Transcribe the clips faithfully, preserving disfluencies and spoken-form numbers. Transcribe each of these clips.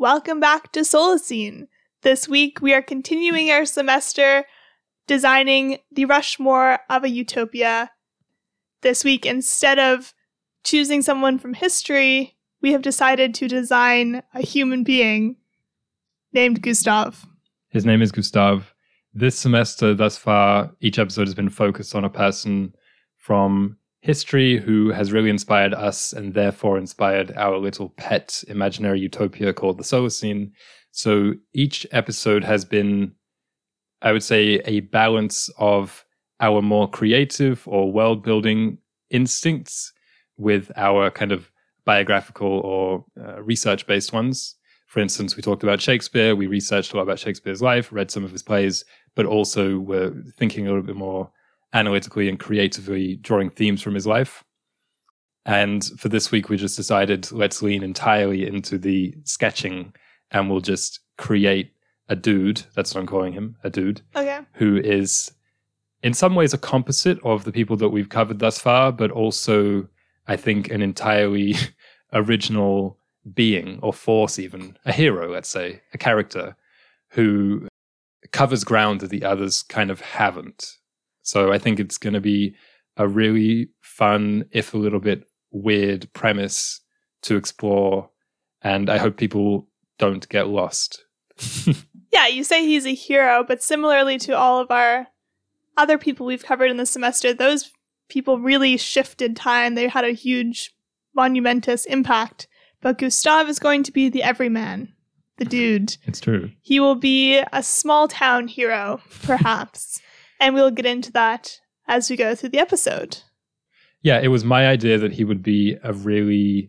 Welcome back to Solacene. This week we are continuing our semester designing the Rushmore of a Utopia. This week, instead of choosing someone from history, we have decided to design a human being named Gustav. His name is Gustav. This semester, thus far, each episode has been focused on a person from history who has really inspired us and therefore inspired our little pet imaginary utopia called the Solacene. So each episode has been, I would say, a balance of our more creative or world-building instincts with our kind of biographical or uh, research-based ones. For instance, we talked about Shakespeare. We researched a lot about Shakespeare's life, read some of his plays, but also were thinking a little bit more analytically and creatively, drawing themes from his life. And for this week, we just decided, let's lean entirely into the sketching and we'll just create a dude, that's what I'm calling him, a dude, Okay. who is in some ways a composite of the people that we've covered thus far, but also, I think, an entirely original being or force, even a hero, let's say, a character who covers ground that the others kind of haven't. So I think it's going to be a really fun, if a little bit weird premise to explore. And I hope people don't get lost. Yeah, you say he's a hero, but similarly to all of our other people we've covered in this semester, those people really shifted time. They had a huge, monumentous impact. But Gustav is going to be the everyman, the dude. It's true. He will be a small town hero, perhaps. And we'll get into that as we go through the episode. Yeah, it was my idea that he would be a really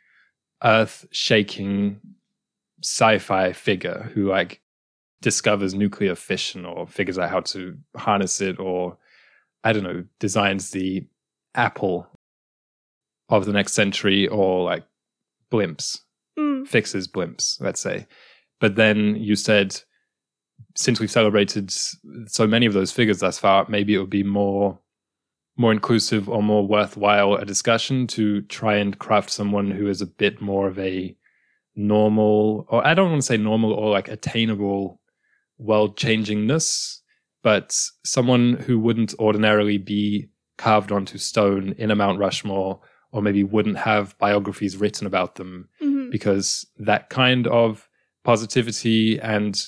earth-shaking sci-fi figure who, like, discovers nuclear fission or figures out how to harness it, or, I don't know, designs the Apple of the next century, or, like, blimps, Mm. fixes blimps, let's say. But then you said, since we've celebrated so many of those figures thus far, maybe it would be more more inclusive or more worthwhile a discussion to try and craft someone who is a bit more of a normal, or I don't want to say normal or like attainable world-changingness, but someone who wouldn't ordinarily be carved onto stone in a Mount Rushmore, or maybe wouldn't have biographies written about them, Mm-hmm. because that kind of positivity and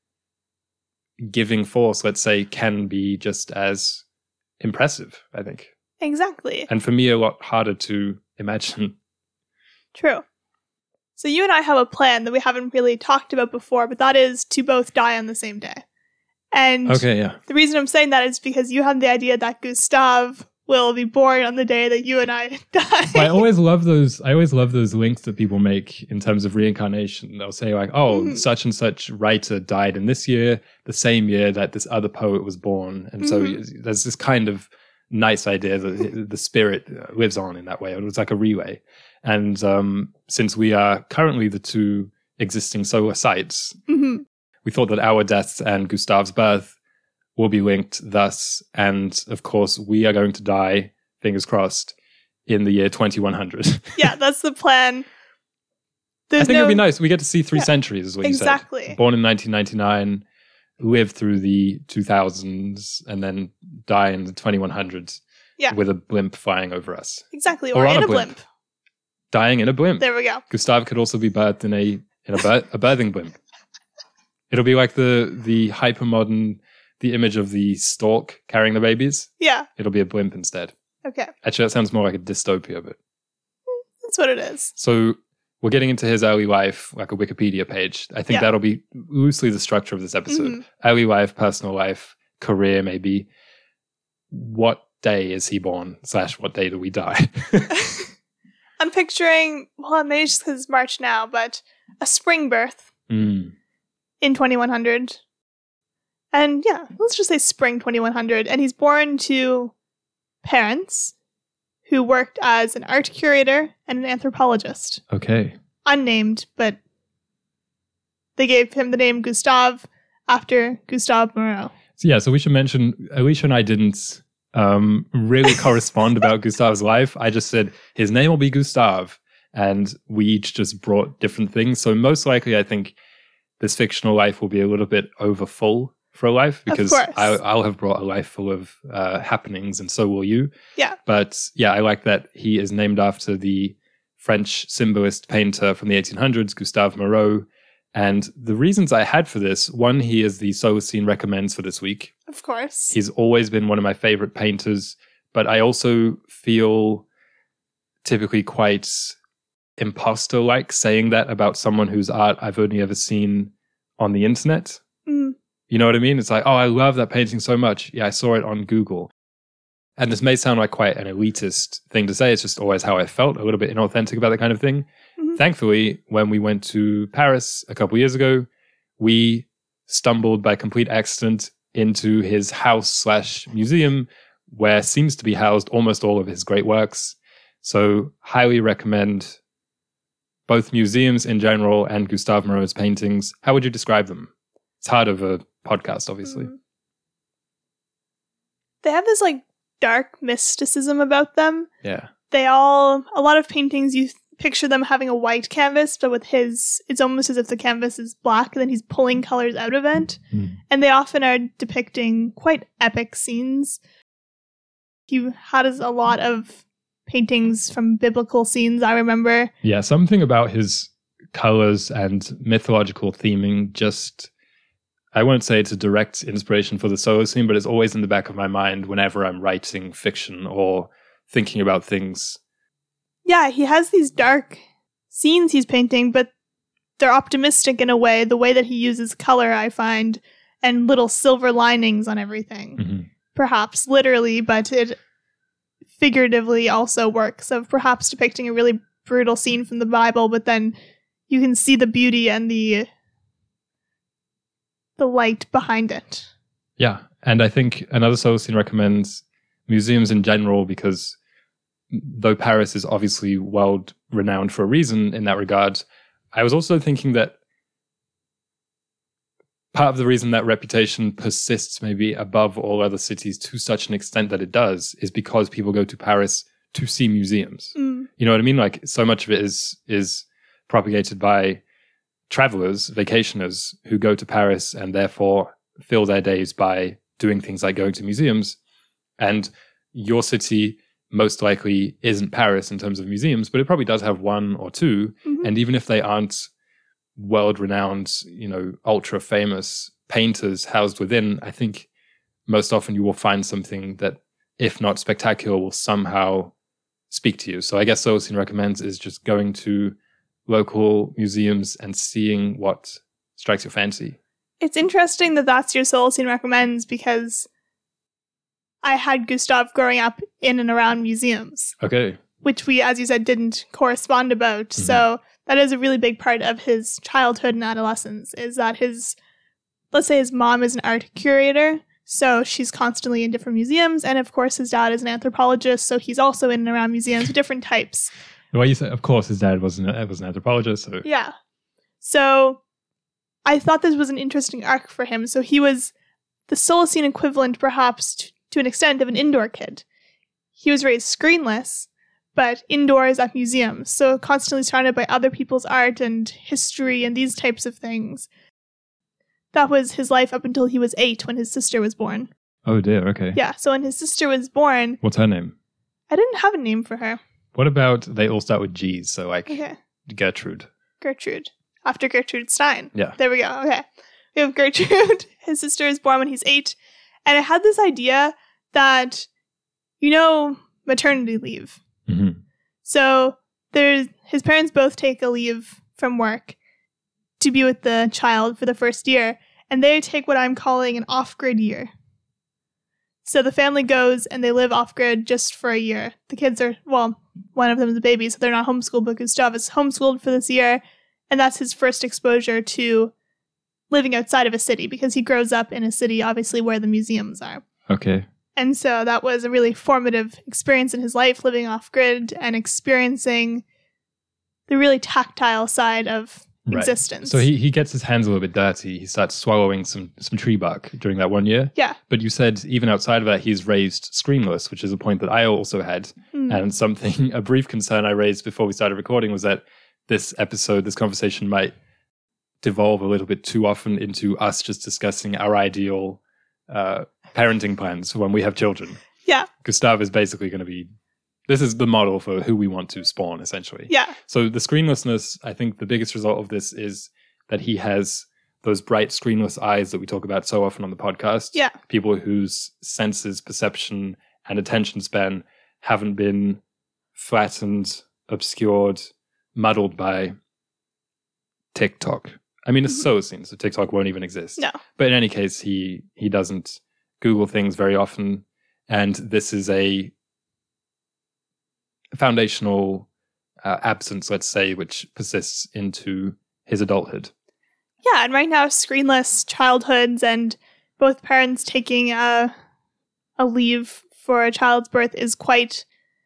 giving force, let's say, can be just as impressive, I think. Exactly. And for me, a lot harder to imagine. True. So you and I have a plan that we haven't really talked about before, but that is to both die on the same day. And Okay, yeah. the reason I'm saying that is because you have the idea that Gustav will be born on the day that you and I die. I always love those. I always love those links that people make in terms of reincarnation. They'll say like, "Oh, Mhm. such and such writer died in this year, the same year that this other poet was born," and so Mhm. there's this kind of nice idea that the spirit lives on in that way. It was like a relay. And um, since we are currently the two existing solar sites, hmm we thought that our deaths and Gustav's birth will be linked thus. And of course, we are going to die, fingers crossed, in the year twenty-one hundred. Yeah, that's the plan. There's I think no... it'd be nice. We get to see three Yeah, centuries, is what exactly. you said. Born in nineteen ninety-nine, live through the two thousands, and then die in the twenty-one hundreds Yeah. with a blimp flying over us. Exactly, Or or on in a a blimp. blimp. Dying in a blimp. There we go. Gustav could also be birthed in a in a, bir- a birthing blimp. It'll be like the the hypermodern, the image of the stork carrying the babies. Yeah, It'll be a blimp instead. okay. Actually, that sounds more like a dystopia, but That's what it is. so we're getting into his early life, like a Wikipedia page. I think Yeah. that'll be loosely the structure of this episode. Mhm. Early life, personal life, career, maybe. What day is he born? Slash, what day do we die? I'm picturing, well, maybe it's just because it's March now, but a spring birth Mm. in twenty-one hundred. And yeah, let's just say spring twenty-one hundred. And he's born to parents who worked as an art curator and an anthropologist. Okay. Unnamed, but they gave him the name Gustav after Gustave Moreau. So yeah, so we should mention, Alicia and I didn't um, really correspond about Gustav's life. I just said his name will be Gustav, and we each just brought different things. So most likely, I think this fictional life will be a little bit overfull for a life, because I, I'll have brought a life full of uh, happenings, and so will you. Yeah. But yeah, I like that he is named after the French symbolist painter from the eighteen hundreds, Gustave Moreau. And the reasons I had for this, one, he is the Solacene recommends for this week. Of course. He's always been one of my favorite painters, but I also feel typically quite imposter-like saying that about someone whose art I've only ever seen on the internet. Mm. You know what I mean? It's like, oh, I love that painting so much. Yeah, I saw it on Google. And this may sound like quite an elitist thing to say. It's just always how I felt, a little bit inauthentic about that kind of thing. Mm-hmm. Thankfully, when we went to Paris a couple years ago, we stumbled by complete accident into his house slash museum, where seems to be housed almost all of his great works. So highly recommend both museums in general and Gustave Moreau's paintings. How would you describe them? It's hard of a podcast, obviously. Mm. They have this like dark mysticism about them. Yeah. They all, a lot of paintings, you th- picture them having a white canvas, but with his, it's almost as if the canvas is black and then he's pulling colors out of it. Mm. And they often are depicting quite epic scenes. He has a lot of paintings from biblical scenes, I remember. Yeah, something about his colors and mythological theming just, I won't say it's a direct inspiration for the Solacene, but it's always in the back of my mind whenever I'm writing fiction or thinking about things. Yeah, he has these dark scenes he's painting, but they're optimistic in a way, the way that he uses color, I find, and little silver linings on everything. Mm-hmm. Perhaps literally, but it figuratively also works, of perhaps depicting a really brutal scene from the Bible, but then you can see the beauty and the the light behind it. Yeah, and I think another Solacene recommends museums in general, because though Paris is obviously world renowned for a reason in that regard, I was also thinking that part of the reason that reputation persists maybe above all other cities to such an extent that it does is because people go to Paris to see museums. Mm. You know what I mean? Like, so much of it is is propagated by travelers, vacationers who go to Paris and therefore fill their days by doing things like going to museums. And your city most likely isn't Paris in terms of museums, but it probably does have one or two. Mm-hmm. And even if they aren't world-renowned, you know, ultra-famous painters housed within, I think most often you will find something that, if not spectacular, will somehow speak to you. So I guess Solacene recommends is just going to local museums and seeing what strikes your fancy. It's interesting that that's your Solacene recommends, because I had Gustave growing up in and around museums. Okay. Which we, as you said, didn't correspond about. Mm-hmm. So that is a really big part of his childhood and adolescence, is that his, let's say his mom is an art curator, so she's constantly in different museums. And of course, his dad is an anthropologist, so he's also in and around museums of different types. The way you said, of course, his dad was an, was an anthropologist. So. Yeah. So I thought this was an interesting arc for him. So he was the Solacene equivalent, perhaps, to, to an extent, of an indoor kid. He was raised screenless, but indoors at museums, so constantly surrounded by other people's art and history and these types of things. That was his life up until he was eight, when his sister was born. Oh dear, okay. Yeah, so when his sister was born... What's her name? I didn't have a name for her. What about, they all start with G's, so like okay. Gertrude. Gertrude. After Gertrude Stein. Yeah. There we go, okay. We have Gertrude. His sister is born when he's eight. And I had this idea that, you know, maternity leave. Mm-hmm. So there's his parents both take a leave from work to be with the child for the first year, and they take what I'm calling an off-grid year. So the family goes and they live off-grid just for a year. The kids are, well, one of them is a baby, so they're not homeschooled, but Gustave is homeschooled for this year, and that's his first exposure to living outside of a city, because he grows up in a city, obviously, where the museums are. Okay. And so that was a really formative experience in his life, living off-grid and experiencing the really tactile side of Right. existence. So he, he gets his hands a little bit dirty. He starts swallowing some, some tree bark during that one year. Yeah. But you said even outside of that, he's raised screenless, which is a point that I also had. Mm. And something, a brief concern I raised before we started recording was that this episode, this conversation might devolve a little bit too often into us just discussing our ideal uh, parenting plans for when we have children. Yeah. Gustav is basically going to be, this is the model for who we want to spawn, essentially. Yeah. So the screenlessness, I think the biggest result of this is that he has those bright screenless eyes that we talk about so often on the podcast. Yeah. People whose senses, perception, and attention span haven't been flattened, obscured, muddled by TikTok. I mean, it's Solacene, so TikTok won't even exist. No. But in any case, he he doesn't Google things very often. And this is a foundational uh, absence, let's say, which persists into his adulthood. Yeah, and right now, screenless childhoods and both parents taking a, a leave for a child's birth is quite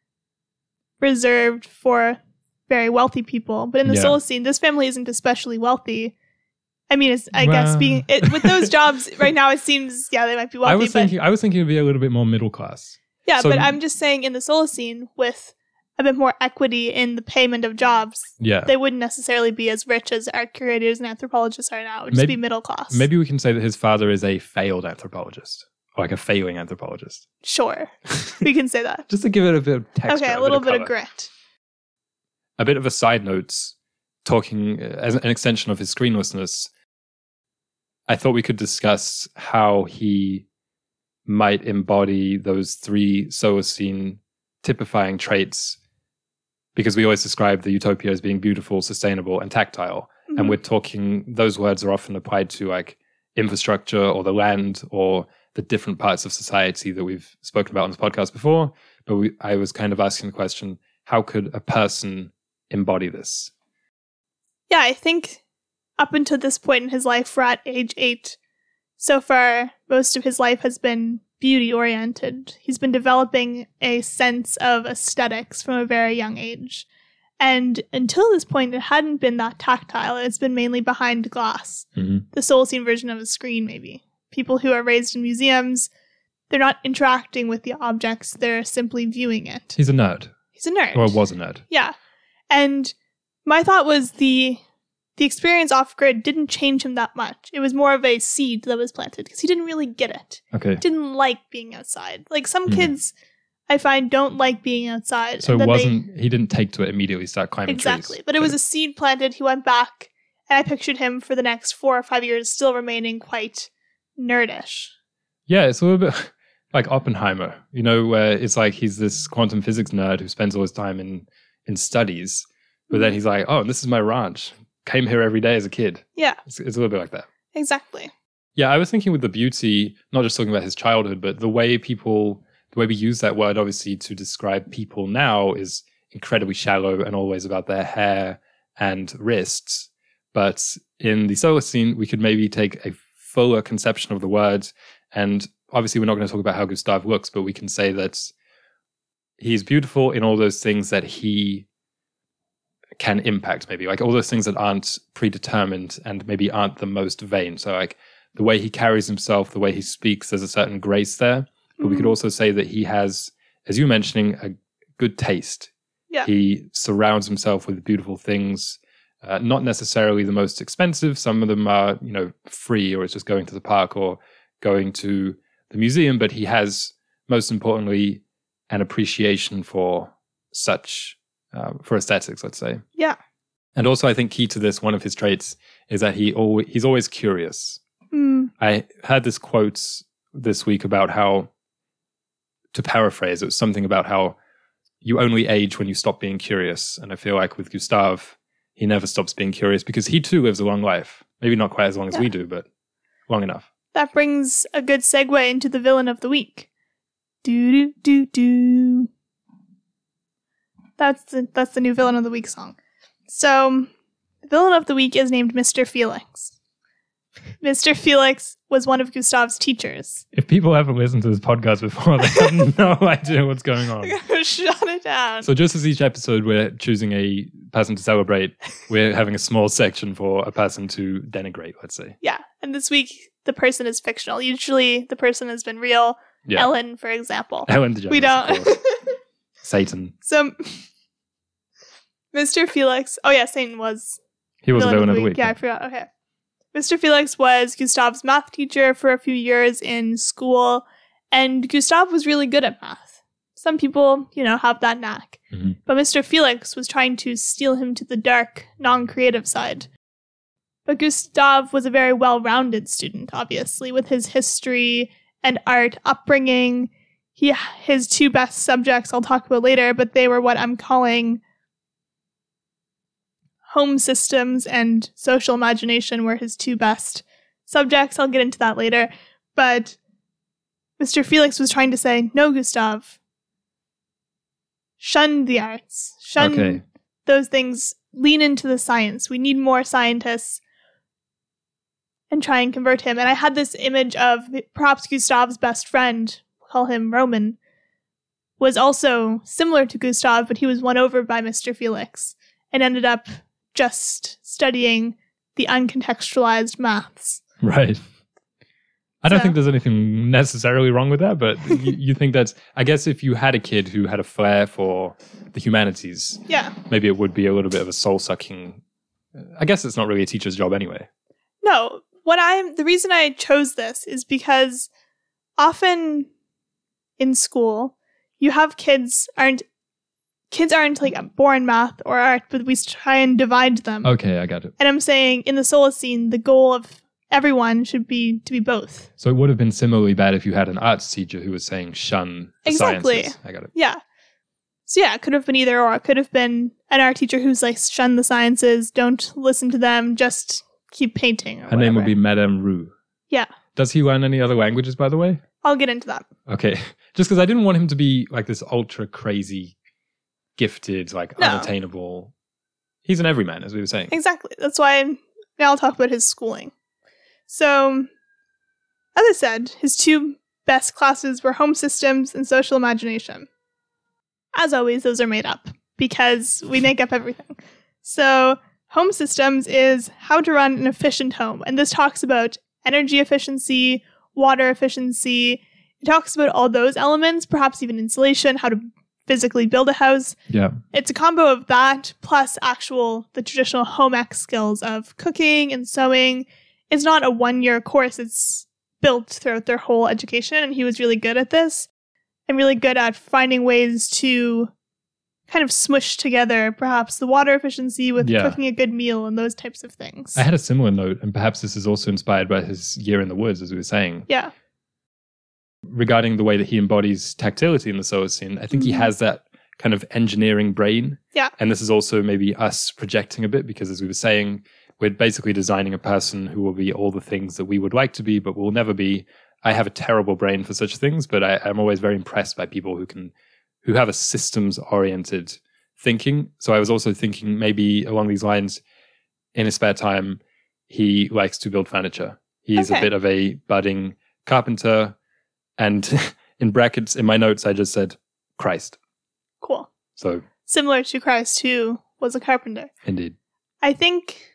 reserved for very wealthy people. But in the Yeah. Solacene, this family isn't especially wealthy. I mean, it's, I Well- guess being it, with those jobs right now, it seems, yeah, they might be wealthy. I was but, thinking I was thinking it'd be a little bit more middle class. yeah, so- but I'm just saying in the Solacene, with a bit more equity in the payment of jobs, Yeah. they wouldn't necessarily be as rich as our curators and anthropologists are now. It would just Maybe- be middle class. Maybe we can say that his father is a failed anthropologist. Or like a failing anthropologist. Sure, we can say that. Just to give it a bit of texture. Okay, a little bit of colour. grit. A bit of a side note, talking uh, as an extension of his screenlessness, I thought we could discuss how he might embody those three Solacene typifying traits, because we always describe the utopia as being beautiful, sustainable, and tactile. Mhm. And we're talking, those words are often applied to like infrastructure or the land or the different parts of society that we've spoken about on this podcast before. But we, I was kind of asking the question, how could a person embody this? Yeah, I think up until this point in his life, we're at age eight. So far, most of his life has been beauty oriented. He's been developing a sense of aesthetics from a very young age. And until this point, it hadn't been that tactile. It's been mainly behind glass. Mm-hmm. The Solacene version of a screen, maybe. People who are raised in museums, they're not interacting with the objects, they're simply viewing it. He's a nerd. He's a nerd. Or was a nerd. Yeah. And my thought was the the experience off-grid didn't change him that much. It was more of a seed that was planted because he didn't really get it. Okay. Didn't like being outside. Like some Mhm. kids I find don't like being outside. So and it then wasn't, he didn't take to it immediately, start they, climbing exactly. trees. But it was Okay. a seed planted. He went back and I pictured him for the next four or five years still remaining quite nerdish. Yeah, it's a little bit like Oppenheimer, you know, where it's like he's this quantum physics nerd who spends all his time in, in studies, but then he's like, oh, this is my ranch. Came here every day as a kid. Yeah, It's, it's a little bit like that. exactly. Yeah, I was thinking with the beauty, not just talking about his childhood, but the way people, the way we use that word, obviously, to describe people now is incredibly shallow and always about their hair and wrists. But in the Solacene, we could maybe take a fuller conception of the word. And obviously, we're not going to talk about how Gustav looks, but we can say that he's beautiful in all those things that he can impact, maybe like all those things that aren't predetermined and maybe aren't the most vain. So like the way he carries himself, the way he speaks, there's a certain grace there. But we could Mhm. also say that he has, as you were mentioning, a good taste. Yeah. He surrounds himself with beautiful things, uh, not necessarily the most expensive. Some of them are, you know, free, or it's just going to the park or going to the museum. But he has, most importantly, an appreciation for such, uh, for aesthetics, let's say. Yeah. And also, I think key to this, one of his traits is that he always, he's always curious. Mm. I had this quote this week about how, to paraphrase, it was something about how you only age when you stop being curious. And I feel like with Gustav, he never stops being curious because he too lives a long life. Maybe not quite as long as Yeah. we do, but long enough. That brings a good segue into the villain of the week. Do do do do. That's the that's the new villain of the week song. So, the villain of the week is named Mister Felix. Mister Felix was one of Gustav's teachers. If people haven't listened to this podcast before, they have no idea what's going on. Shut it down. So just as each episode we're choosing a person to celebrate, we're having a small section for a person to denigrate, let's say. Yeah. And this week, the person is fictional. Usually, the person has been real. Yeah. Ellen, for example. Ellen DeGeneres, we don't. Satan. So, Mister Felix. Oh, yeah, Satan was. He was villain, villain of the week. week. Yeah, I forgot. Okay. Mister Felix was Gustav's math teacher for a few years in school, and Gustav was really good at math. Some people, you know, have that knack. Mm-hmm. But Mister Felix was trying to steal him to the dark, non-creative side. But Gustav was a very well-rounded student, obviously, with his history and art upbringing. He, his two best subjects I'll talk about later, but they were what I'm calling home systems and social imagination were his two best subjects. I'll get into that later. But Mister Felix was trying to say, no, Gustav, shun the arts. Shun okay. those things. Lean into the science. We need more scientists. And try and convert him. And I had this image of perhaps Gustav's best friend, we'll call him Roman, was also similar to Gustav, but he was won over by Mister Felix and ended up just studying the uncontextualized maths. Right. I don't so. think there's anything necessarily wrong with that, but you, you think that's, I guess if you had a kid who had a flair for the humanities, yeah, maybe it would be a little bit of a soul-sucking, I guess it's not really a teacher's job anyway. No, what I'm, the reason I chose this is because often in school, you have kids aren't, kids aren't like born math or art, but we try and divide them. Okay, I got it. And I'm saying in the Solacene, the goal of everyone should be to be both. So it would have been similarly bad if you had an arts teacher who was saying shun the exactly. sciences. I got it. Yeah. So yeah, it could have been either or. It could have been an art teacher who's like, shun the sciences, don't listen to them, just keep painting. Or Her whatever. name would be Madame Roux. Yeah. Does he learn any other languages, by the way? I'll get into that. Okay. Just because I didn't want him to be like this ultra crazy, gifted, like no. unattainable. He's an everyman, as we were saying. Exactly. That's why I'm, now I'll talk about his schooling. So, as I said, his two best classes were home systems and social imagination. As always, those are made up because we make up everything. So, home systems is how to run an efficient home. And this talks about energy efficiency, water efficiency. It talks about all those elements, perhaps even insulation, how to physically build a house. Yeah. It's a combo of that plus actual, the traditional home ec skills of cooking and sewing. It's not a one-year course. It's built throughout their whole education. And he was really good at this and really good at finding ways to kind of smush together perhaps the water efficiency with yeah. cooking a good meal and those types of things. I had a similar note, and perhaps this is also inspired by his year in the woods, as we were saying. Yeah. Regarding the way that he embodies tactility in the Solacene, I think mm-hmm. he has that kind of engineering brain. Yeah. And this is also maybe us projecting a bit because, as we were saying, we're basically designing a person who will be all the things that we would like to be, but will never be. I have a terrible brain for such things, but I, I'm always very impressed by people who can, who have a systems-oriented thinking. So I was also thinking maybe along these lines, in his spare time, he likes to build furniture. He's okay. a bit of a budding carpenter. And in brackets, in my notes, I just said Christ. Cool. So similar to Christ, who was a carpenter. Indeed. I think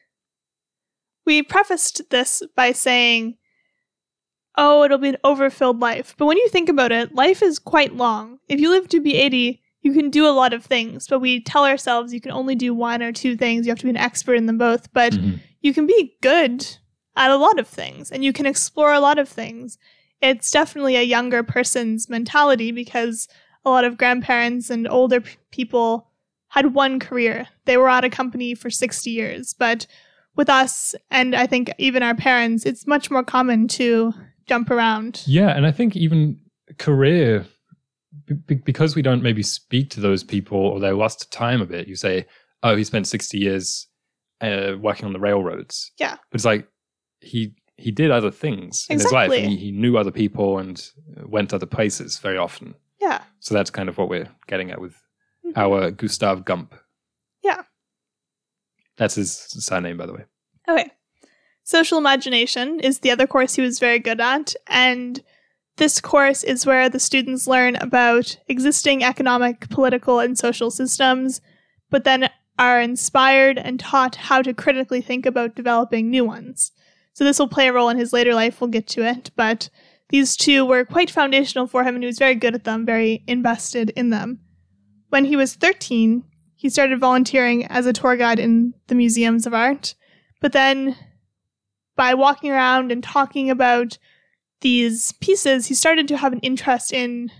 we prefaced this by saying, oh, it'll be an overfilled life. But when you think about it, life is quite long. If you live to be eighty, you can do a lot of things. But we tell ourselves you can only do one or two things. You have to be an expert in them both. But mm-hmm. you can be good at a lot of things. And you can explore a lot of things. It's definitely a younger person's mentality because a lot of grandparents and older p- people had one career. They were at a company for sixty years. But with us, and I think even our parents, it's much more common to jump around. Yeah, and I think even career, b- because we don't maybe speak to those people or they lost time a bit, you say, oh, he spent sixty years uh, working on the railroads. Yeah. But it's like, he... He did other things exactly. in his life. And he, he knew other people and went other places very often. Yeah. So that's kind of what we're getting at with mm-hmm. our Gustav Gump. Yeah. That's his surname, by the way. Okay. Social imagination is the other course he was very good at, and this course is where the students learn about existing economic, political, and social systems, but then are inspired and taught how to critically think about developing new ones. So this will play a role in his later life, we'll get to it, but these two were quite foundational for him, and he was very good at them, very invested in them. When he was thirteen, he started volunteering as a tour guide in the museums of art, but then by walking around and talking about these pieces, he started to have an interest in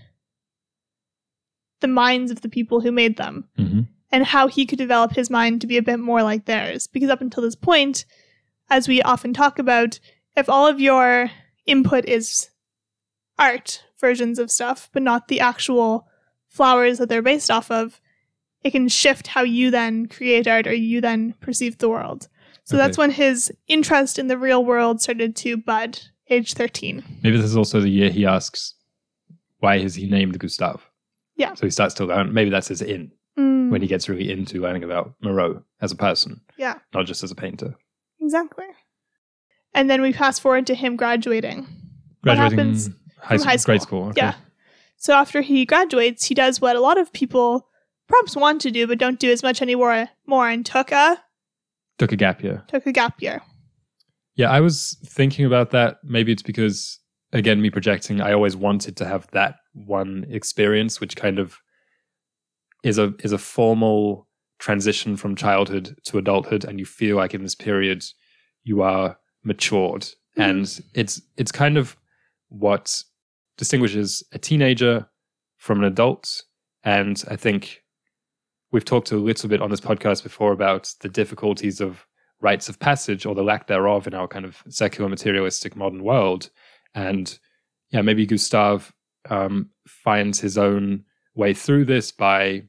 the minds of the people who made them, Mm-hmm. and how he could develop his mind to be a bit more like theirs. Because up until this point, as we often talk about, if all of your input is art versions of stuff, but not the actual flowers that they're based off of, it can shift how you then create art or you then perceive the world. So Okay. that's when his interest in the real world started to bud, age thirteen. Maybe this is also the year he asks, why is he named Gustave? Yeah. So he starts to learn. Maybe that's his in, Mm, when he gets really into learning about Moreau as a person, yeah, not just as a painter. exactly. And then we fast forward to him graduating. What Graduating happens high, from high school? grade school. Okay. Yeah. So after he graduates, he does what a lot of people perhaps want to do, but don't do as much anymore, more, and took a, Took a gap year. took a gap year. Yeah, I was thinking about that. Maybe it's because, again, me projecting, I always wanted to have that one experience, which kind of is a is a formal transition from childhood to adulthood, and you feel like in this period you are matured. Mhm. And it's it's kind of what distinguishes a teenager from an adult. And I think we've talked a little bit on this podcast before about the difficulties of rites of passage, or the lack thereof, in our kind of secular, materialistic modern world. And yeah, maybe Gustave um, finds his own way through this by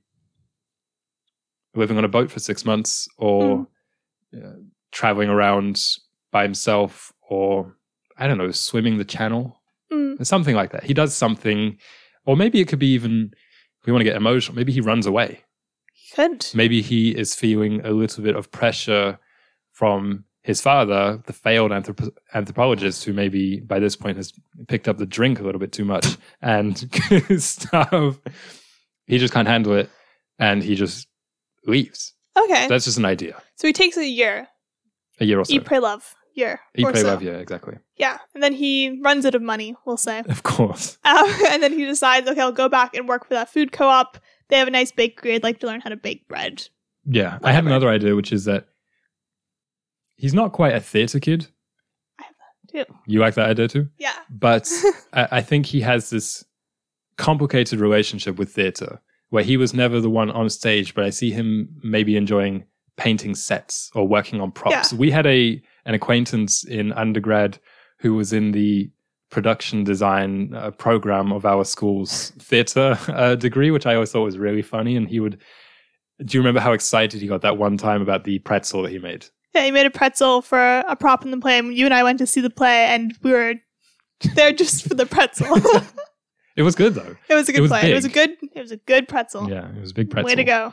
living on a boat for six months or Mm. uh, traveling around by himself, or I don't know, swimming the channel, Mm. something like that. He does something, or maybe it could be even, if we want to get emotional, maybe he runs away. He could. Maybe he is feeling a little bit of pressure from his father, the failed anthrop- anthropologist, who maybe by this point has picked up the drink a little bit too much, and Gustave, he just can't handle it, and he just leaves. Okay. That's just an idea. So he takes a year. A year or so. Eat, pray, love. Year. Eat, or pray, so. love, yeah, exactly. Yeah. And then he runs out of money, we'll say. Of course. Um, and then he decides, okay, I'll go back and work for that food co-op. They have a nice bakery. I'd like to learn how to bake bread. Yeah, I had Whatever. another idea, which is that he's not quite a theatre kid. I have that too. You like that idea too? Yeah. But I, I think he has this complicated relationship with theatre, where he was never the one on stage, but I see him maybe enjoying painting sets or working on props. Yeah. We had a an acquaintance in undergrad who was in the production design uh, program of our school's theatre uh, degree, which I always thought was really funny. And he would, do you remember how excited he got that one time about the pretzel that he made? Yeah, he made a pretzel for a prop in the play. And you and I went to see the play, and we were there just for the pretzel. It was good though. It was a good It was play. It was a big. good. It was a good pretzel. Yeah, it was a big pretzel. Way to go.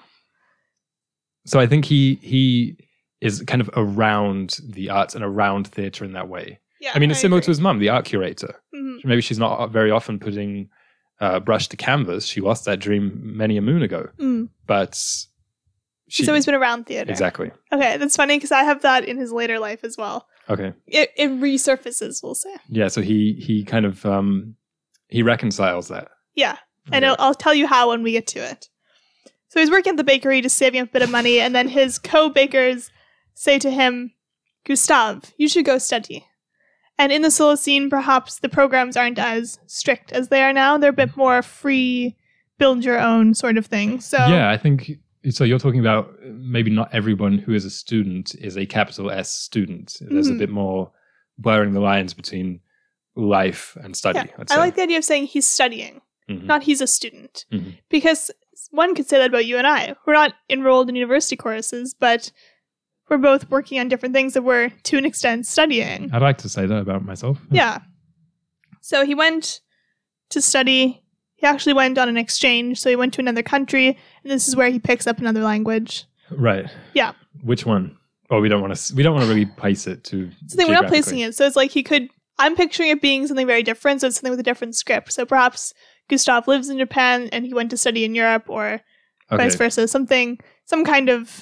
So I think he he is kind of around the arts and around theatre in that way. Yeah. I mean, it's similar agree. to his mum, the art curator. Mhm. Maybe she's not very often putting uh, brush to canvas. She lost that dream many a moon ago. Mm. But she, He's always been around theater. exactly. Okay, that's funny because I have that in his later life as well. Okay. It, it resurfaces, we'll say. Yeah. So he he kind of um, he reconciles that. Yeah, and Yeah. I'll, I'll tell you how when we get to it. So he's working at the bakery, just saving up a bit of money, and then his co-bakers say to him, Gustave, you should go study. And in the Solacene, perhaps the programs aren't as strict as they are now. They're a bit more free, build your own sort of thing. So Yeah, I think so. You're talking about maybe not everyone who is a student is a capital S student. There's Mhm. a bit more blurring the lines between life and study. yeah, I'd I say. like the idea of saying he's studying, Mhm. not he's a student. Mhm. Because one could say that about you and I. We're not enrolled in university courses, but we're both working on different things that we're, to an extent, studying. I'd like to say that about myself. Yeah. So he went to study. He actually went on an exchange. So he went to another country, and this is where he picks up another language. Right. Yeah. Which one? Well, we don't want to. We don't want to really place it to. So they we're not placing it. So it's like he could. I'm picturing it being something very different. So it's something with a different script. So perhaps Gustav lives in Japan and he went to study in Europe, or okay. vice versa. Something, some kind of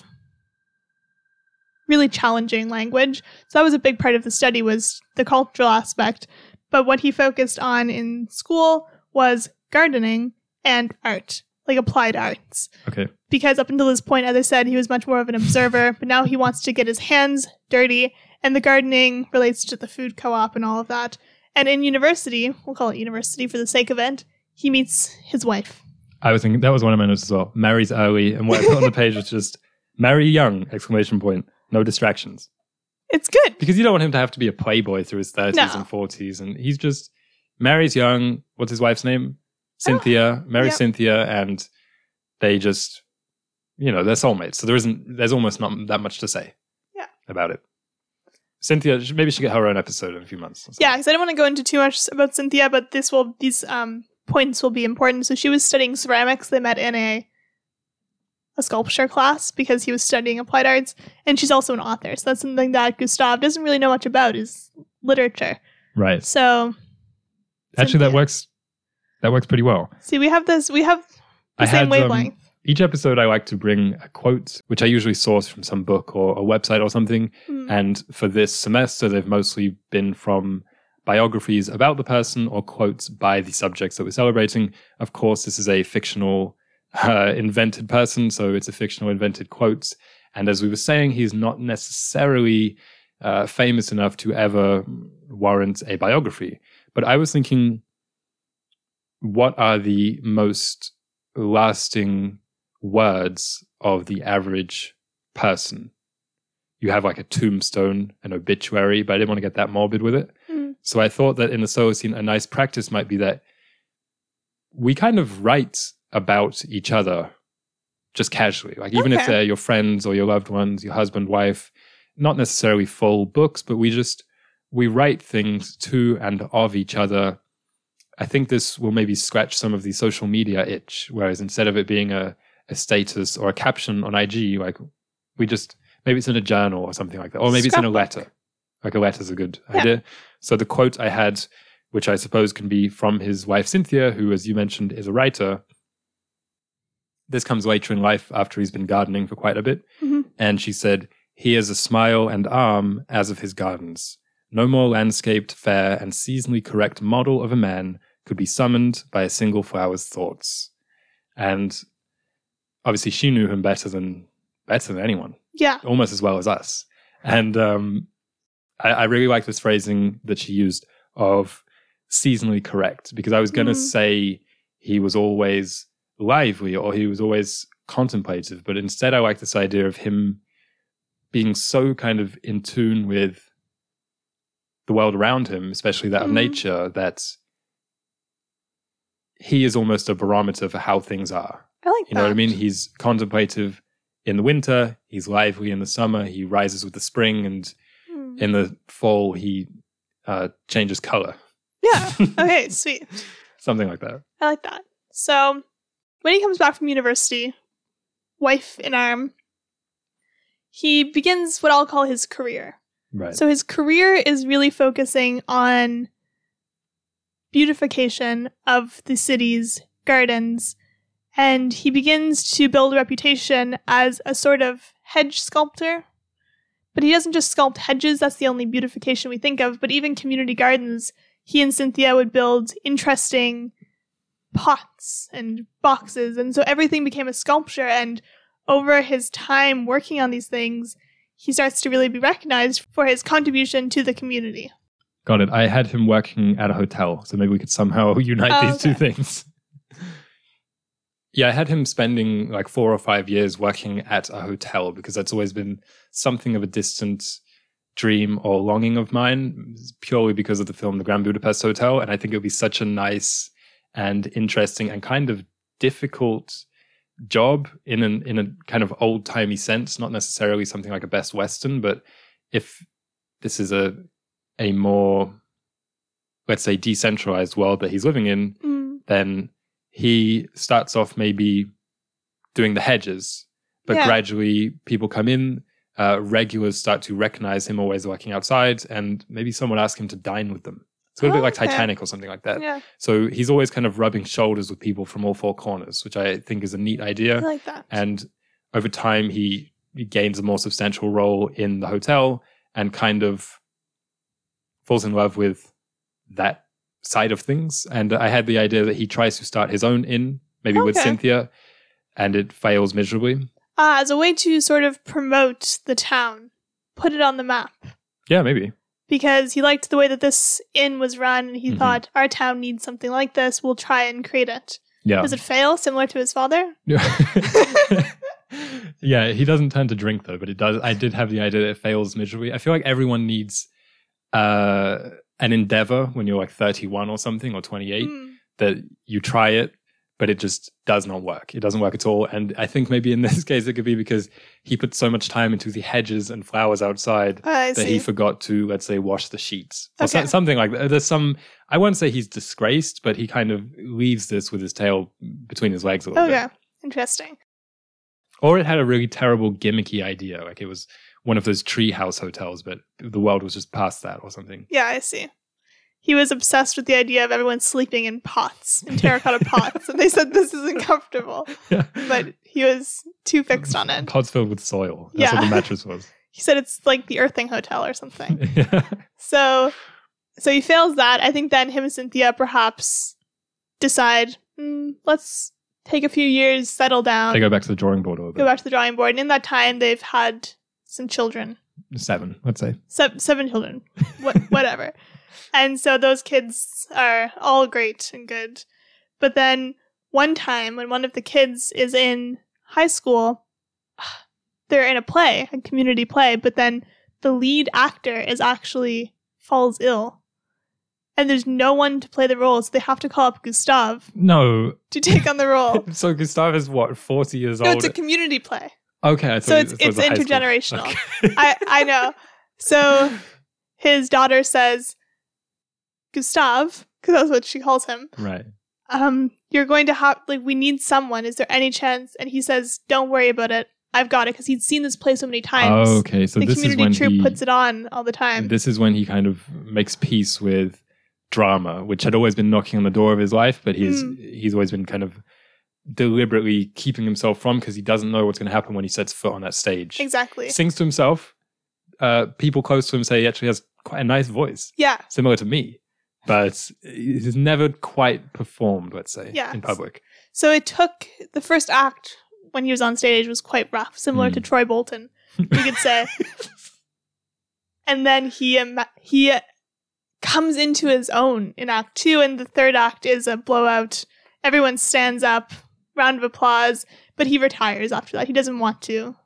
really challenging language. So that was a big part of the study, was the cultural aspect. But what he focused on in school was gardening and art, like applied arts. Okay. Because up until this point, as I said, he was much more of an observer, but now he wants to get his hands dirty, and the gardening relates to the food co-op and all of that. And in university, we'll call it university for the sake of it, he meets his wife. I was thinking, that was one of my notes as well. Marries early, and what I put on the page was just, marry young, exclamation point, no distractions. It's good. Because you don't want him to have to be a playboy through his thirties no. and forties, and he's just, marries young, what's his wife's name? Cynthia, oh, marries yep. Cynthia, and they just, you know, they're soulmates. So there isn't, there's almost not that much to say yeah. about it. Cynthia, maybe she get her own episode in a few months. Yeah, because I don't want to go into too much about Cynthia, but this will, these um, points will be important. So she was studying ceramics. They met in a a sculpture class because he was studying applied arts, and she's also an author. So that's something that Gustav doesn't really know much about, is literature. Right. So actually, Cynthia. that works. That works pretty well. See, we have this. We have the I same had, wavelength. Um, each episode, I like to bring a quote, which I usually source from some book or a website or something. Mm. And for this semester, they've mostly been from biographies about the person or quotes by the subjects that we're celebrating. Of course, this is a fictional, uh, invented person, so it's a fictional invented quote. And as we were saying, he's not necessarily uh, famous enough to ever warrant a biography. But I was thinking, what are the most lasting words of the average person? You have like a tombstone, an obituary, but I didn't want to get that morbid with it. Mm. So I thought that in the Solacene, a nice practice might be that we kind of write about each other just casually. Like even okay. if they're your friends or your loved ones, your husband, wife, not necessarily full books, but we just, we write things to and of each other. I think this will maybe scratch some of the social media itch, whereas instead of it being a, a status or a caption on I G, like we just, maybe it's in a journal or something like that. Or maybe Scrapbook. It's in a letter. Like a letter's a good yeah. idea. So the quote I had, which I suppose can be from his wife Cynthia, who, as you mentioned, is a writer. This comes later in life after he's been gardening for quite a bit. Mm-hmm. And she said, "He has a smile and arm as of his gardens. No more landscaped, fair, and seasonally correct model of a man could be summoned by a single flower's thoughts." And obviously she knew him better than better than anyone. Yeah. Almost as well as us. And um, I, I really like this phrasing that she used of seasonally correct, because I was going to mm. say he was always lively or he was always contemplative, but instead I like this idea of him being so kind of in tune with the world around him, especially that mm. of nature, that he is almost a barometer for how things are. I like that. You know what I mean? He's contemplative in the winter, he's lively in the summer, he rises with the spring, and mm. in the fall he uh, changes color. Yeah. Okay, sweet. Something like that. I like that. So when he comes back from university, wife in arm, he begins what I'll call his career. Right. So his career is really focusing on beautification of the city's gardens, and he begins to build a reputation as a sort of hedge sculptor. But he doesn't just sculpt hedges, that's the only beautification we think of, but even community gardens, he and Cynthia would build interesting pots and boxes, and so everything became a sculpture, and over his time working on these things, he starts to really be recognized for his contribution to the community. Got it. I had him working at a hotel, so maybe we could somehow unite oh, these okay. two things. Yeah, I had him spending like four or five years working at a hotel, because that's always been something of a distant dream or longing of mine, purely because of the film The Grand Budapest Hotel. And I think it would be such a nice and interesting and kind of difficult job in an in a kind of old-timey sense, not necessarily something like a Best Western, but if this is a a more, let's say, decentralized world that he's living in, mm. then he starts off maybe doing the hedges, but yeah. gradually people come in, uh, regulars start to recognize him always working outside, and maybe someone asks him to dine with them. It's a little Oh, bit like okay. Titanic or something like that. Yeah, So he's always kind of rubbing shoulders with people from all four corners, which I think is a neat I idea. like that. And over time, he, he gains a more substantial role in the hotel and kind of falls in love with that side of things. And I had the idea that he tries to start his own inn, maybe with Okay. Cynthia, and it fails miserably. Ah, as a way to sort of promote the town, put it on the map. Yeah, maybe. Because he liked the way that this inn was run, and he Mhm. thought, our town needs something like this, we'll try and create it. Yeah. Does it fail, similar to his father? Yeah, he doesn't tend to drink though, but it does. I did have the idea that it fails miserably. I feel like everyone needs uh, an endeavor when you're like thirty-one or something, or twenty-eight, Hmm. that you try it, but it just does not work. It doesn't work at all. And I think maybe in this case, it could be because he put so much time into the hedges and flowers outside I that see. he forgot to, let's say, wash the sheets or so- Okay. something like that. There's some, I won't say he's disgraced, but he kind of leaves this with his tail between his legs a little bit. Okay, interesting. Or it had a really terrible gimmicky idea. Like it was one of those treehouse hotels, but the world was just past that or something. Yeah, I see. He was obsessed with the idea of everyone sleeping in pots, in terracotta pots, and they said this isn't comfortable. Yeah. But he was too fixed on it. Pots filled with soil. That's Yeah. what the mattress was. He said it's like the Earthing Hotel or something. Yeah. So, so he fails that. I think then him and Cynthia perhaps decide, mm, let's take a few years, settle down, They go back to the drawing board a little go bit. back to the drawing board. And in that time, they've had some children, Seven, let's say. Se- seven children, what, whatever. And so those kids are all great and good. But then one time when one of the kids is in high school, they're in a play, a community play, but then the lead actor is actually falls ill. And there's no one to play the role, so they have to call up Gustav No. to take on the role. So Gustav is what, forty years No, old? it's a community play. Okay, I thought So it- it's I thought it it's was a high school. intergenerational. Okay. I, I know. So his daughter says, Gustav, because that's what she calls him, Right. um, you're going to have, like, we need someone. Is there any chance? And he says, don't worry about it. I've got it, because he'd seen this play so many times. Oh, okay, so the this is community when troupe he, puts it on all the time. this is when he kind of makes peace with drama, which had always been knocking on the door of his life, but he's Mm. he's always been kind of deliberately keeping himself from, because he doesn't know what's going to happen when he sets foot on that stage. Exactly. Sings to himself. Uh, people close to him say he actually has quite a nice voice, Yeah. similar to me, but he's never quite performed, let's say, Yeah. in public. So it took, the first act when he was on stage was quite rough, similar Mm. to Troy Bolton, we could say. And then he um, he uh, comes into his own in Act Two, and the third act is a blowout. Everyone stands up, round of applause, but he retires after that. He doesn't want to.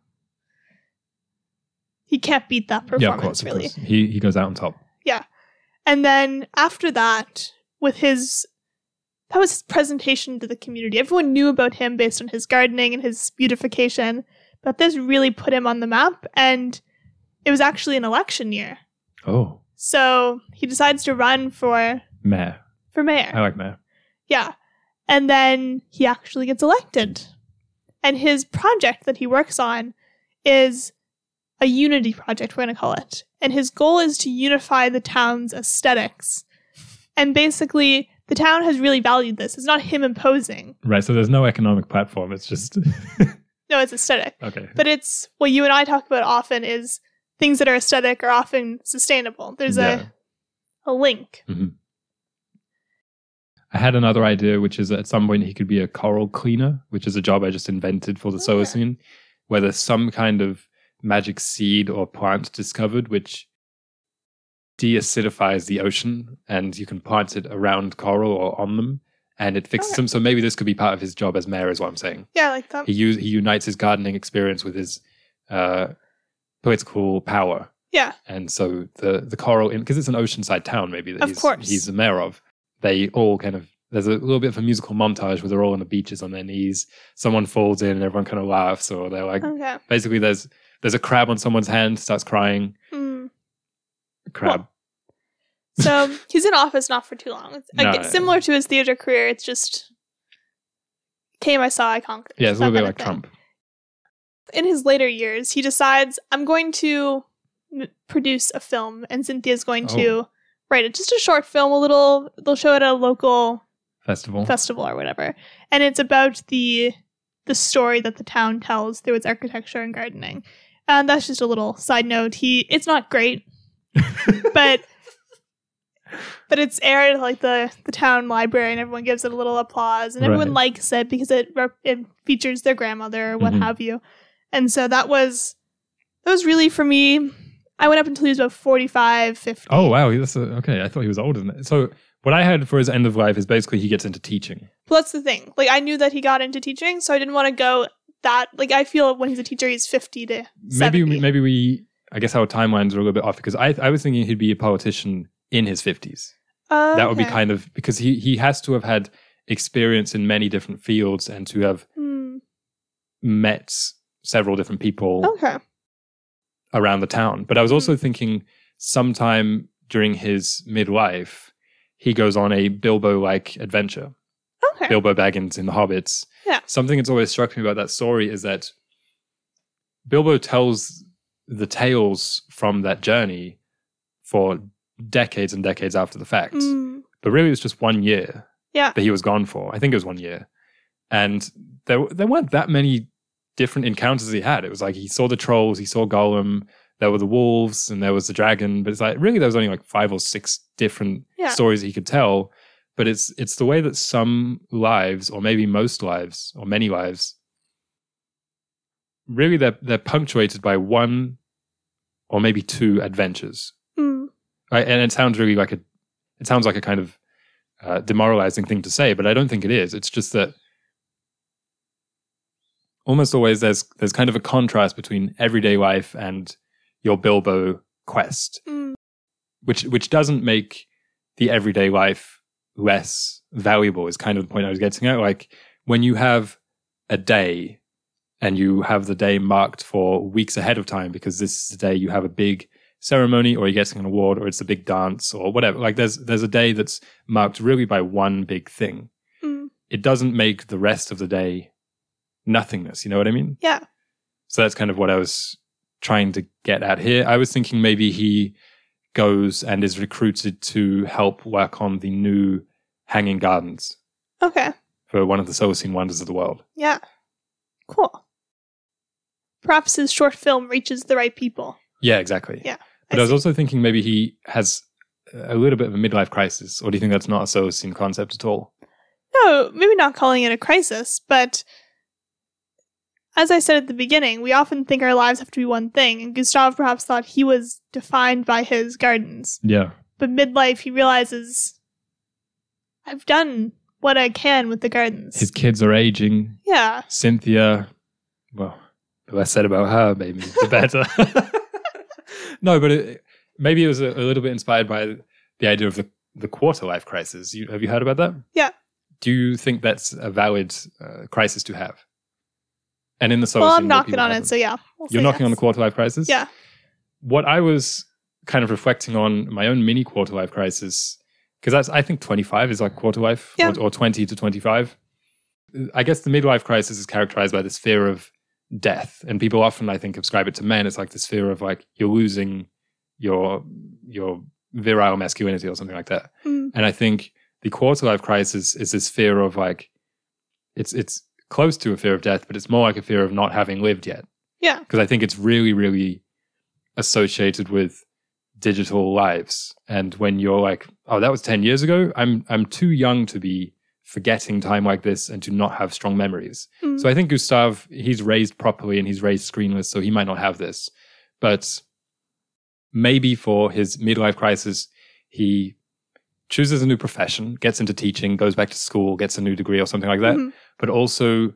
He can't beat that performance, Yeah, of course, of really. course. He he goes out on top. Yeah. And then after that, with his, that was his presentation to the community. Everyone knew about him based on his gardening and his beautification, but this really put him on the map, and it was actually an election year. Oh, So he decides to run for, mayor. for mayor. I like mayor. Yeah. And then he actually gets elected. And his project that he works on is a unity project, we're going to call it. And his goal is to unify the town's aesthetics. And basically, the town has really valued this. It's not him imposing. Right, so there's no economic platform. It's just No, it's aesthetic. okay. But it's what you and I talk about often is things that are aesthetic are often sustainable. There's Yeah. a a link. I had another idea, which is at some point he could be a coral cleaner, which is a job I just invented for the Oh, solar yeah. scene, where there's some kind of magic seed or plant discovered which deacidifies the ocean, and you can plant it around coral or on them, and it fixes Okay. them. So maybe this could be part of his job as mayor, is what I'm saying. Yeah, I like that. He use, he unites his gardening experience with his uh, political power. Yeah. And so the the coral, because it's an oceanside town, maybe that Of he's, course. he's the mayor of. They all kind of, there's a little bit of a musical montage where they're all on the beaches on their knees. Someone falls in and everyone kind of laughs, or they're like, Okay. basically there's there's a crab on someone's hand, starts crying. Mm. Crab. So he's in office not for too long. It's, No, again, no. similar to his theater career, it's just came, I saw, I conquered. Yeah, it's a that little bit kind like of thing. Trump. in his later years, he decides, I'm going to m- produce a film, and Cynthia's going Oh. to write it. Just a short film, a little, they'll show it at a local Festival. festival or whatever. And it's about the the story that the town tells through its architecture and gardening. And that's just a little side note. He It's not great, but but it's aired at like the, the town library, and everyone gives it a little applause, and everyone Right. likes it because it rep- it features their grandmother or what Mhm. have you. And so that was that was really for me. I went up until he was about forty-five, fifty. Oh, wow. That's a, okay. I thought he was older than that. So what I had for his end of life is basically he gets into teaching. Well, that's the thing. Like, I knew that he got into teaching, so I didn't want to go that. Like, I feel when he's a teacher, he's fifty to seventy. Maybe we, maybe we, I guess our timelines are a little bit off because I, I was thinking he'd be a politician in his fifties. Uh, That would be okay. kind of, because he, he has to have had experience in many different fields and to have Hmm. met several different people Okay. around the town. But I was also Hmm. thinking sometime during his midlife, he goes on a Bilbo-like adventure. Okay. Bilbo Baggins in The Hobbits. Yeah. Something that's always struck me about that story is that Bilbo tells the tales from that journey for decades and decades after the fact. Hmm. But really, it was just one year Yeah. that he was gone for. I think it was one year. And there, there weren't that many different encounters he had. It was like he saw the trolls, he saw Gollum, there were the wolves, and there was the dragon. But it's like, really, there was only like five or six different Yeah. stories he could tell. But it's it's the way that some lives, or maybe most lives, or many lives, really they're, they're punctuated by one or maybe two adventures. Hmm. Right? And it sounds really like a, it sounds like a kind of uh, demoralizing thing to say, but I don't think it is. It's just that almost always there's there's kind of a contrast between everyday life and your Bilbo quest, Hmm. which which doesn't make the everyday life less valuable. Is kind of the point I was getting at. Like when you have a day and you have the day marked for weeks ahead of time because this is the day you have a big ceremony or you're getting an award or it's a big dance or whatever. Like there's there's a day that's marked really by one big thing. Hmm. It doesn't make the rest of the day nothingness. You know what I mean? Yeah. So that's kind of what I was trying to get at here. I was thinking maybe he goes and is recruited to help work on the new hanging gardens Okay. for one of the Solacene wonders of the world. Yeah. Cool. Perhaps his short film reaches the right people. Yeah, exactly. Yeah, But I I, was see. also thinking maybe he has a little bit of a midlife crisis, or do you think that's not a Solacene concept at all? No, maybe not calling it a crisis, but as I said at the beginning, we often think our lives have to be one thing, and Gustav perhaps thought he was defined by his gardens. Yeah. But midlife, he realizes, I've done what I can with the gardens. His kids are aging. yeah. Cynthia, well, the less said about her, maybe, the better. No, but it, maybe it was a, a little bit inspired by the idea of the, the quarter life crisis. You, have you heard about that? Yeah. Do you think that's a valid uh, crisis to have? And in the Solacene, Well, I'm what knocking people on have it, so yeah. we'll You're say knocking on the yes. quarter life crisis? Yeah. What I was kind of reflecting on my own mini quarter life crisis, because that's I think twenty-five is like quarter life, Yeah. or, or twenty to twenty-five. I guess the midlife crisis is characterized by this fear of death, and people often, I think, ascribe it to men. It's like this fear of like you're losing your your virile masculinity or something like that. Mm. And I think the quarter life crisis is this fear of like it's it's close to a fear of death, but it's more like a fear of not having lived yet. Yeah. Because I think it's really, really associated with digital lives. And when you're like, oh, that was ten years ago, I'm I'm too young to be forgetting time like this and to not have strong memories. Mm. So I think Gustav, he's raised properly and he's raised screenless, so he might not have this. But maybe for his midlife crisis, he chooses a new profession, gets into teaching, goes back to school, gets a new degree or something like that. Mhm. But also,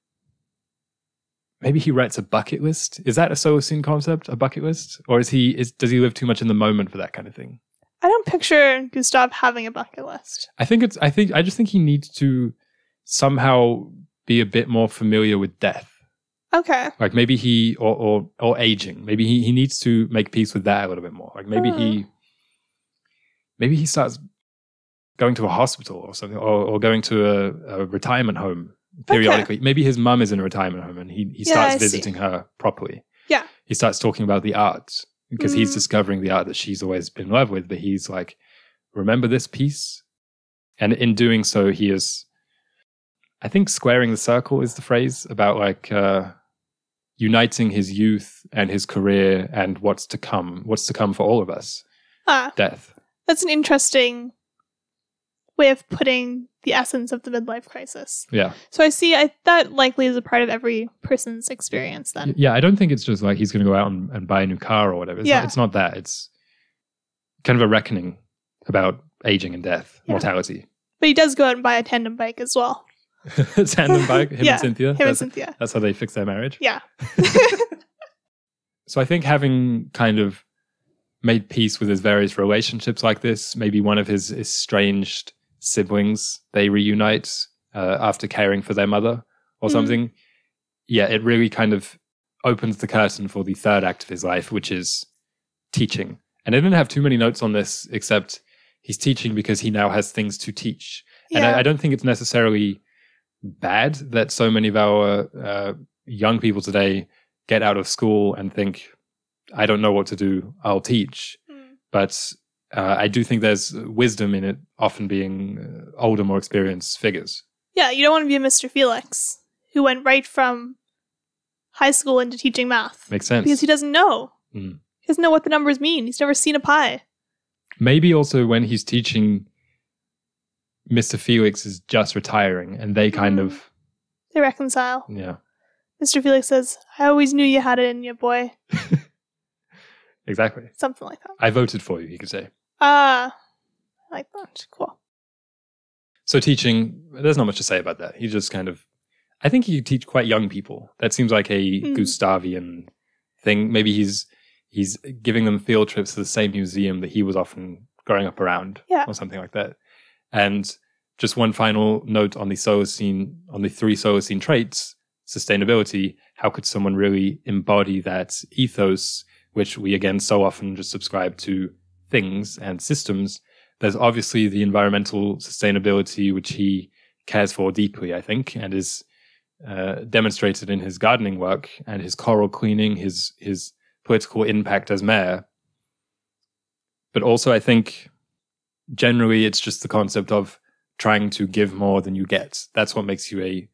maybe he writes a bucket list. Is that a Solacene concept, a bucket list? Or is he is does he live too much in the moment for that kind of thing? I don't picture Gustav having a bucket list. I think it's I think I just think he needs to somehow be a bit more familiar with death. Okay. Like maybe he or or, or aging. Maybe he, he needs to make peace with that a little bit more. Like maybe he maybe he starts going to a hospital or something, or, or going to a, a retirement home periodically. Okay. Maybe his mum is in a retirement home and he, he yeah, starts I visiting see. her properly. Yeah. He starts talking about the art because mm. he's discovering the art that she's always been in love with. But he's like, remember this piece? And in doing so, he is, I think squaring the circle is the phrase about like uh, uniting his youth and his career and what's to come, what's to come for all of us. Ah, Death. That's an interesting way of putting the essence of the midlife crisis. Yeah. So I see I, that likely is a part of every person's experience then. Yeah, I don't think it's just like he's going to go out and, and buy a new car or whatever. It's, yeah. not, it's not that. It's kind of a reckoning about aging and death, yeah. mortality. But he does go out and buy a tandem bike as well. Tandem bike? Him yeah, and Cynthia? Him that's, and Cynthia. That's how they fix their marriage? Yeah. So I think having kind of made peace with his various relationships like this, maybe one of his estranged siblings, they reunite uh, after caring for their mother or mm. something. Yeah, it really kind of opens the curtain for the third act of his life, which is teaching. And I didn't have too many notes on this, except he's teaching because he now has things to teach. Yeah. And I, I don't think it's necessarily bad that so many of our uh, young people today get out of school and think, I don't know what to do, I'll teach. Mm. But uh, I do think there's wisdom in it, often being uh, older, more experienced figures. Yeah, you don't want to be a Mister Felix who went right from high school into teaching math. Makes sense. Because he doesn't know. Mm. He doesn't know what the numbers mean. He's never seen a pi. Maybe also when he's teaching, Mister Felix is just retiring and they kind mm. of... They reconcile. Yeah. Mister Felix says, I always knew you had it in you, boy. Exactly. Something like that. I voted for you, he could say. Ah, uh, I like that. Cool. So teaching, there's not much to say about that. He just kind of, I think he teach quite young people. That seems like a mm. Gustavian thing. Maybe he's he's giving them field trips to the same museum that he was often growing up around, yeah. or something like that. And just one final note on the Solacene, on the three Solacene traits, sustainability. How could someone really embody that ethos, which we again so often just subscribe to things and systems? There's obviously the environmental sustainability, which he cares for deeply, I think, and is uh, demonstrated in his gardening work and his coral cleaning, his his political impact as mayor. But also, I think, generally, it's just the concept of trying to give more than you get. That's what makes you a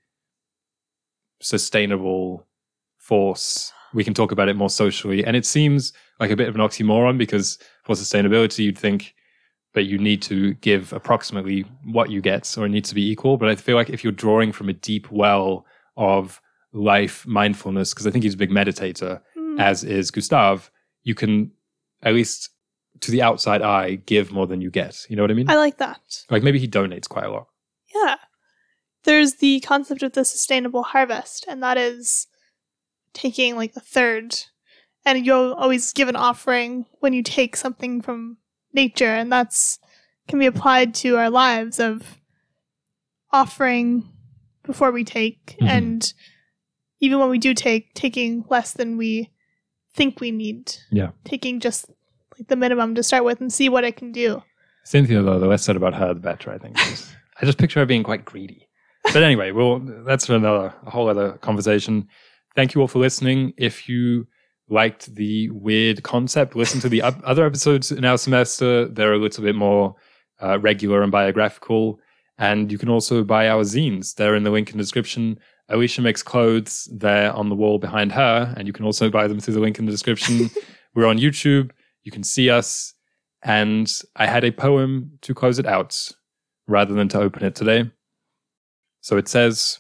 sustainable force. We can talk about it more socially. And it seems like a bit of an oxymoron because for sustainability, you'd think, but you need to give approximately what you get, or it needs to be equal. But I feel like if you're drawing from a deep well of life mindfulness, because I think he's a big meditator, mm. as is Gustav, you can, at least to the outside eye, give more than you get. You know what I mean? I like that. Like maybe he donates quite a lot. Yeah. There's the concept of the sustainable harvest, and that is taking like a third. And you'll always give an offering when you take something from nature, and that's can be applied to our lives of offering before we take, mm-hmm. and even when we do take, taking less than we think we need. Yeah. Taking just like the minimum to start with and see what it can do. Cynthia, though, the less said about her, the better, I think. I just picture her being quite greedy. But anyway, well, that's another a whole other conversation. Thank you all for listening. If you liked the weird concept, listen to the other episodes in our semester. They're a little bit more uh, regular and biographical. And you can also buy our zines. They're in the link in the description. Alicia makes clothes. They're on the wall behind her. And you can also buy them through the link in the description. We're on YouTube. You can see us. And I had a poem to close it out rather than to open it today. So it says,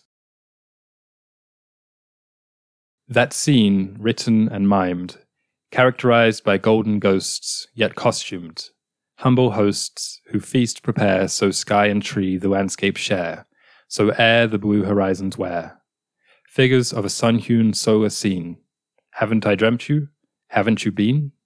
that scene, written and mimed, characterized by golden ghosts, yet costumed, humble hosts who feast prepare, so sky and tree the landscape share, so air the blue horizons wear. Figures of a sun-hewn solar scene. Haven't I dreamt you? Haven't you been?